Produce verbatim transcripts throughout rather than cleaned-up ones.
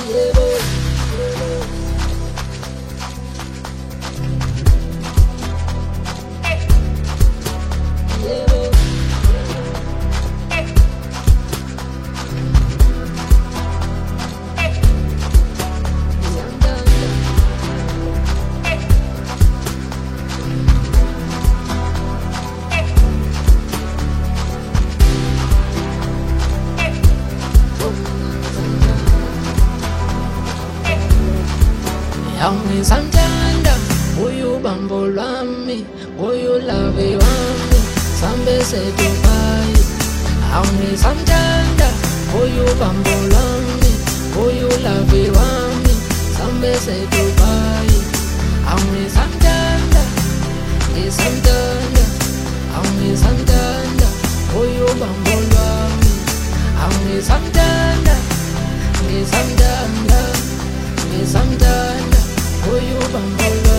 Yaumi santanda, uyu bambo lwami, uyu lavi wami, sambe se Dubai. Yaumi santanda, uyu bambo lwami, uyu lavi wami, sambe se Dubai. Yaumi santanda, ni santanda, yaumi santanda, uyu bambo lwami, yaumi santanda, ni santanda, ni santanda. Oh, you bambola.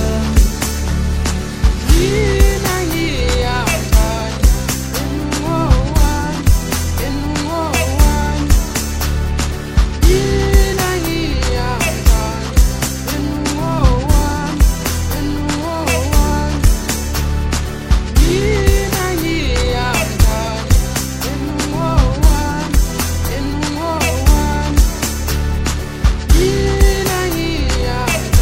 Yina yia tan, in one, in one. Yina yia tan, in one, in one. Yina yia tan, in one, in one. Yina yia.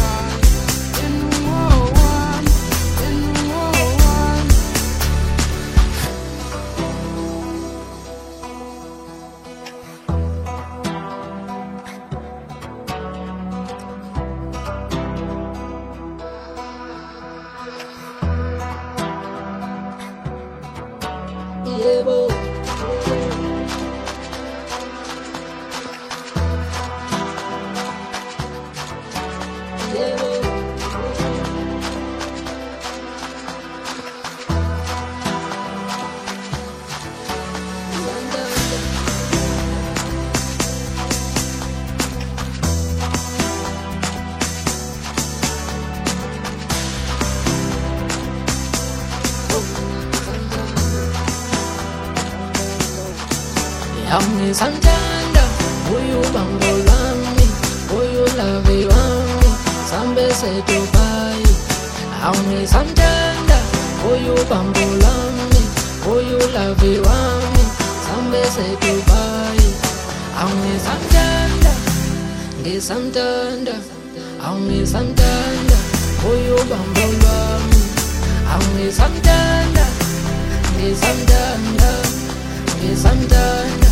Yebo, yebo. Yaumi santanda, uyu bambo lwami, uyu lavi wami, sambe se Dubai. Yaumi santanda, uyu bambo lwami, uyu lavi wami, sambe se Dubai. Yaumi santanda, ni santanda, yaumi santanda, uyu bambo lwami, yaumi santanda, ni santanda, ni santanda.